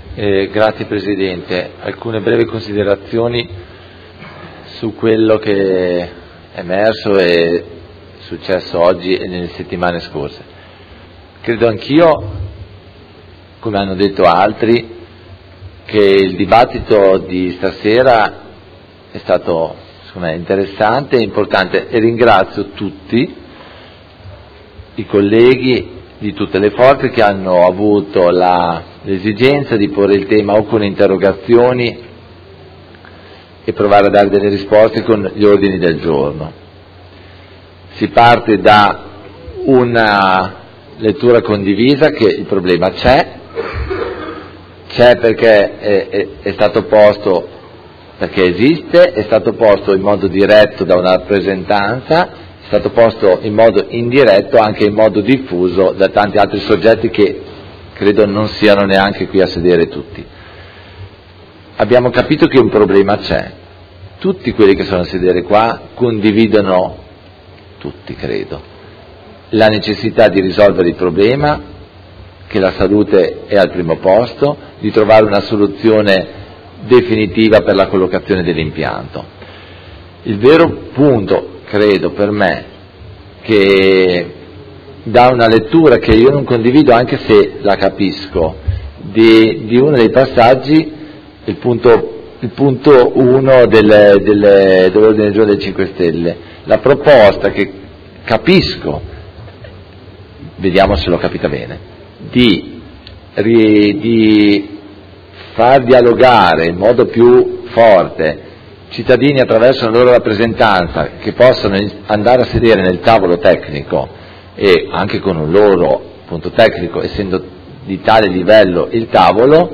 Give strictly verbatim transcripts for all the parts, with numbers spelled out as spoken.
Eh, grazie Presidente. Alcune brevi considerazioni su quello che è emerso e successo oggi e nelle settimane scorse. Credo anch'io, come hanno detto altri, che il dibattito di stasera è stato, secondo me, interessante e importante, e ringrazio tutti i colleghi di tutte le forze che hanno avuto la, l'esigenza di porre il tema o con interrogazioni e provare a dare delle risposte con gli ordini del giorno. Si parte da una lettura condivisa che il problema c'è, c'è perché è, è, è stato posto, perché esiste, è stato posto in modo diretto da una rappresentanza, è stato posto in modo indiretto, anche in modo diffuso, da tanti altri soggetti che credo non siano neanche qui a sedere tutti. Abbiamo capito che un problema c'è. Tutti quelli che sono a sedere qua condividono, tutti credo, la necessità di risolvere il problema, che la salute è al primo posto, di trovare una soluzione definitiva per la collocazione dell'impianto. Il vero punto, credo, per me, che da una lettura che io non condivido, anche se la capisco, di, di uno dei passaggi, il punto il punto uno del, del, dell'ordine del giorno dei cinque Stelle, la proposta che capisco, vediamo se l'ho capita bene, di, di far dialogare in modo più forte cittadini attraverso la loro rappresentanza, che possano andare a sedere nel tavolo tecnico e anche con un loro punto tecnico, essendo di tale livello il tavolo,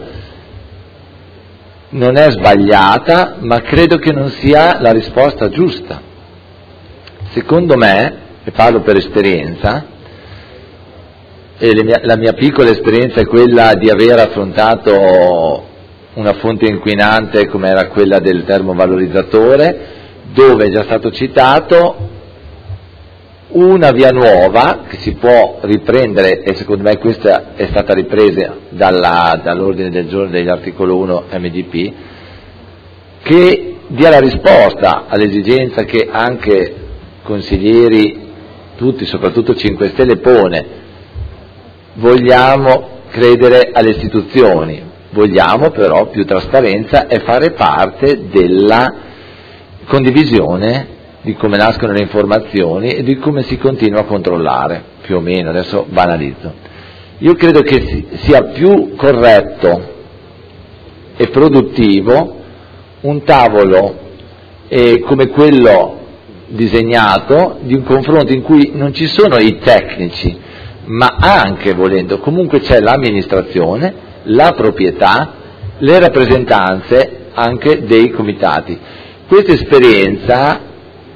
non è sbagliata, ma credo che non sia la risposta giusta. Secondo me, e parlo per esperienza, e le mia, la mia piccola esperienza è quella di aver affrontato una fonte inquinante come era quella del termovalorizzatore, dove è già stato citato una via nuova che si può riprendere, e secondo me questa è stata ripresa dalla, dall'ordine del giorno dell'articolo uno M D P, che dia la risposta all'esigenza che anche consiglieri, tutti, soprattutto cinque Stelle, pone. Vogliamo credere alle istituzioni, vogliamo però più trasparenza e fare parte della condivisione di come nascono le informazioni e di come si continua a controllare, più o meno, adesso banalizzo. Io credo che sia più corretto e produttivo un tavolo eh, come quello disegnato, di un confronto in cui non ci sono i tecnici, ma anche, volendo, comunque c'è l'amministrazione, la proprietà, le rappresentanze anche dei comitati. Questa esperienza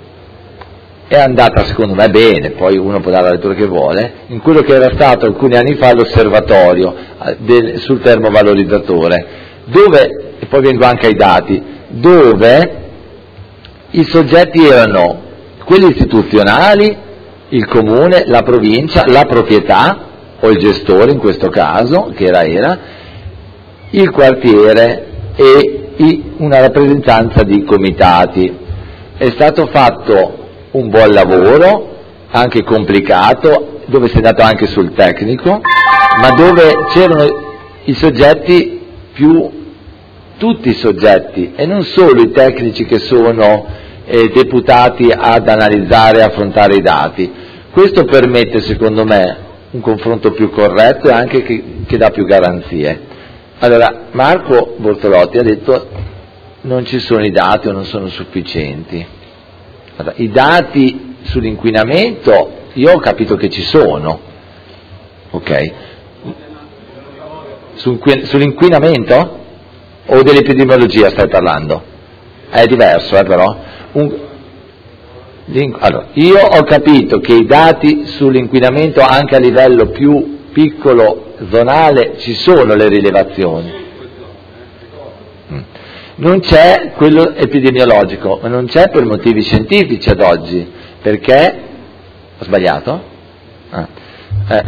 è andata secondo me bene, poi uno può dare la lettura che vuole, in quello che era stato alcuni anni fa l'osservatorio del, sul termovalorizzatore, dove, e poi vengo anche ai dati, dove i soggetti erano quelli istituzionali, il comune, la provincia, la proprietà, o il gestore in questo caso, che era era, il quartiere e i, una rappresentanza di comitati. È stato fatto un buon lavoro, anche complicato, dove si è andato anche sul tecnico, ma dove c'erano i soggetti più, tutti i soggetti, e non solo i tecnici che sono eh, deputati ad analizzare e affrontare i dati. Questo permette, secondo me, un confronto più corretto e anche che, che dà più garanzie. Allora, Marco Bortolotti ha detto non ci sono i dati o non sono sufficienti. Allora, i dati sull'inquinamento io ho capito che ci sono, ok? Sull'inquinamento o dell'epidemiologia stai parlando? È diverso, eh, però. Un, allora, io ho capito che i dati sull'inquinamento anche a livello più piccolo, zonale, ci sono le rilevazioni. Non c'è quello epidemiologico, ma non c'è per motivi scientifici ad oggi, perché, ho sbagliato? Ah.